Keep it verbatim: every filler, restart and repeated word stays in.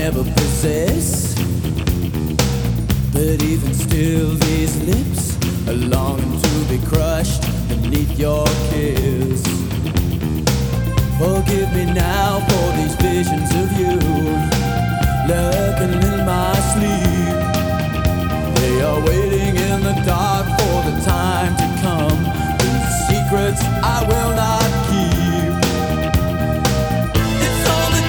never possess. But even still these lips are longing to be crushed beneath your kiss. Forgive me now for